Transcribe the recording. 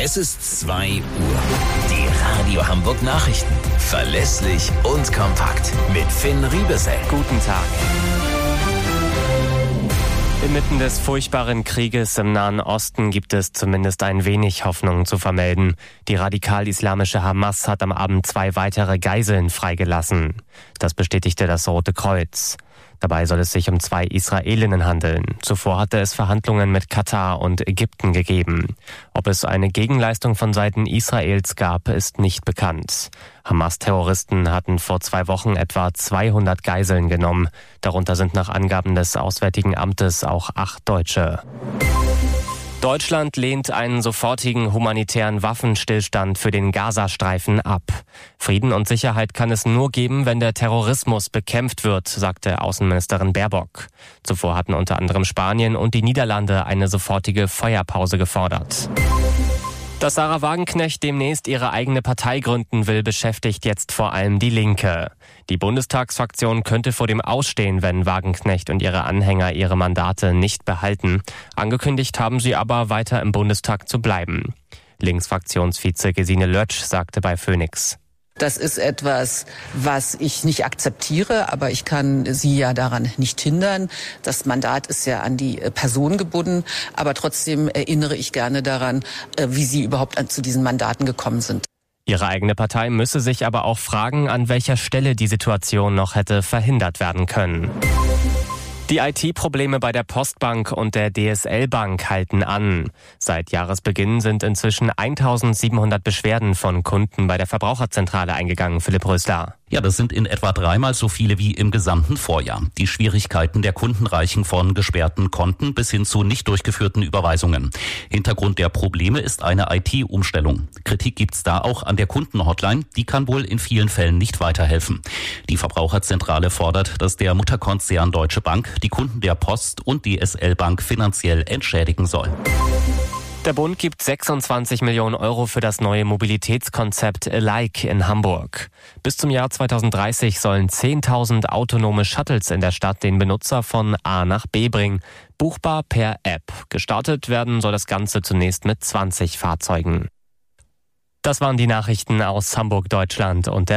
Es ist 2 Uhr. Die Radio Hamburg Nachrichten. Verlässlich und kompakt. Mit Finn Riebesell. Guten Tag. Inmitten des furchtbaren Krieges im Nahen Osten gibt es zumindest ein wenig Hoffnung zu vermelden. Die radikal-islamische Hamas hat am Abend 2 weitere Geiseln freigelassen. Das bestätigte das Rote Kreuz. Dabei soll es sich um 2 Israelinnen handeln. Zuvor hatte es Verhandlungen mit Katar und Ägypten gegeben. Ob es eine Gegenleistung von Seiten Israels gab, ist nicht bekannt. Hamas-Terroristen hatten vor 2 Wochen etwa 200 Geiseln genommen. Darunter sind nach Angaben des Auswärtigen Amtes auch 8 Deutsche. Deutschland lehnt einen sofortigen humanitären Waffenstillstand für den Gazastreifen ab. Frieden und Sicherheit kann es nur geben, wenn der Terrorismus bekämpft wird, sagte Außenministerin Baerbock. Zuvor hatten unter anderem Spanien und die Niederlande eine sofortige Feuerpause gefordert. Dass Sarah Wagenknecht demnächst ihre eigene Partei gründen will, beschäftigt jetzt vor allem die Linke. Die Bundestagsfraktion könnte vor dem Ausstehen, wenn Wagenknecht und ihre Anhänger ihre Mandate nicht behalten. Angekündigt haben sie aber, weiter im Bundestag zu bleiben. Linksfraktionsvize Gesine Lötsch sagte bei Phoenix: Das ist etwas, was ich nicht akzeptiere, aber ich kann Sie ja daran nicht hindern. Das Mandat ist ja an die Person gebunden, aber trotzdem erinnere ich gerne daran, wie Sie überhaupt zu diesen Mandaten gekommen sind. Ihre eigene Partei müsse sich aber auch fragen, an welcher Stelle die Situation noch hätte verhindert werden können. Die IT-Probleme bei der Postbank und der DSL Bank halten an. Seit Jahresbeginn sind inzwischen 1700 Beschwerden von Kunden bei der Verbraucherzentrale eingegangen, Philipp Rösler. Ja, das sind in etwa 3-mal so viele wie im gesamten Vorjahr. Die Schwierigkeiten der Kunden reichen von gesperrten Konten bis hin zu nicht durchgeführten Überweisungen. Hintergrund der Probleme ist eine IT-Umstellung. Kritik gibt's da auch an der Kundenhotline. Die kann wohl in vielen Fällen nicht weiterhelfen. Die Verbraucherzentrale fordert, dass der Mutterkonzern Deutsche Bank die Kunden der Post und DSL Bank finanziell entschädigen soll. Der Bund gibt 26 Millionen Euro für das neue Mobilitätskonzept Alike in Hamburg. Bis zum Jahr 2030 sollen 10.000 autonome Shuttles in der Stadt den Benutzer von A nach B bringen. Buchbar per App. Gestartet werden soll das Ganze zunächst mit 20 Fahrzeugen. Das waren die Nachrichten aus Hamburg, Deutschland und der